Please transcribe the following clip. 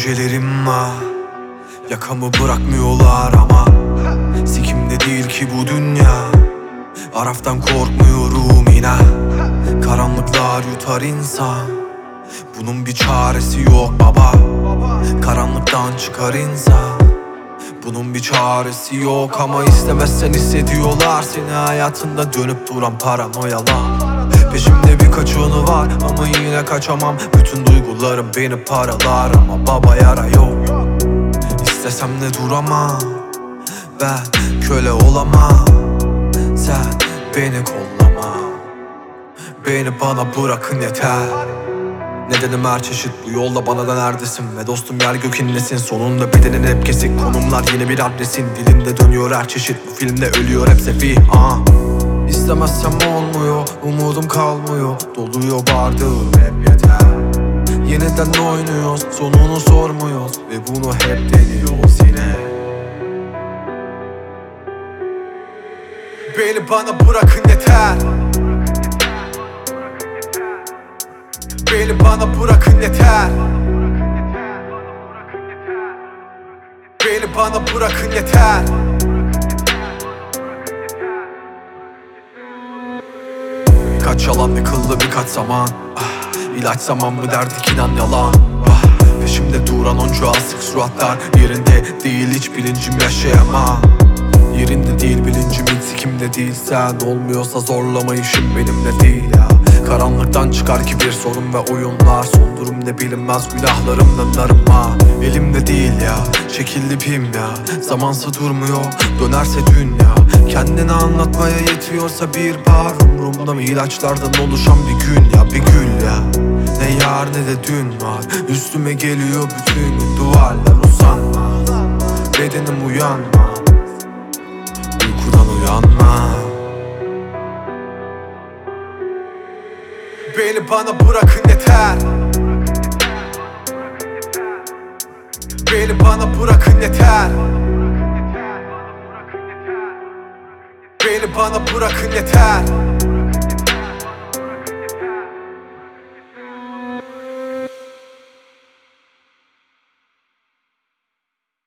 düşüncelerim var. Yakamı bırakmıyorlar ama sikimde değil ki bu dünya. Araftan korkmuyorum inan. Karanlıklar yutar insan. Bunun bir çaresi yok baba. Karanlıktan çıkar insan. Bunun bir çaresi yok ama istemezsen hissediyorlar seni hayatında dönüp duran paranoyalar. Peşimde birkaç yönü var ama yine kaçamam. Bütün duygularım beni paralar ama baba yara yok. İstesem de duramam. Ben köle olamam. Sen beni kollama. Beni bana bırakın yeter. Nedenim her çeşit bu yolda bana da neredesin? Ve dostum yer gök inlesin. Sonunda bedenin hep kesik. Konumlar yine bir adresin. Dilimde dönüyor her çeşit. Bu filmde ölüyor hep sefih. İstemezsem olmuyor. Umudum kalmıyor. Doluyor bardağım hep yeter. Yeniden oynuyoruz. Sonunu sormuyoruz. Ve bunu hep deniyoruz yine. Beni bana bırakın yeter. Beni bana bırakın yeter. Beni bana bırakın yeter. Birkaç yalan yıkıldı birkaç zaman. İlaç zaman mı derdik inan yalan. Peşimde duran onca asık suratlar. Yerinde değil hiç bilincim yaşayamam. Yerinde değil bilincim hiç sikimde değil. Sen olmuyorsa zorlama işim benimle değil ya. Karanlıktan çıkar ki bir sorun ve oyunlar. Son durum ne bilinmez günahlarımdan arınma. Elimde değil ya çekildi pim ya. Zamansa durmuyor dönerse dünya. Kendini anlatmaya yetiyorsa bir par. Umrumda mı ilaçlardan oluşan bir gün ya. Bir gül ya. Ne yar ne de dün var. Üstüme geliyor bütün gün duvarlar uzanmaz. Bedenim uyanmaz. Uykudan uyanma. Beni bana bırakın yeter. Beni bana bırakın yeter. Beni bana bırakın yeter.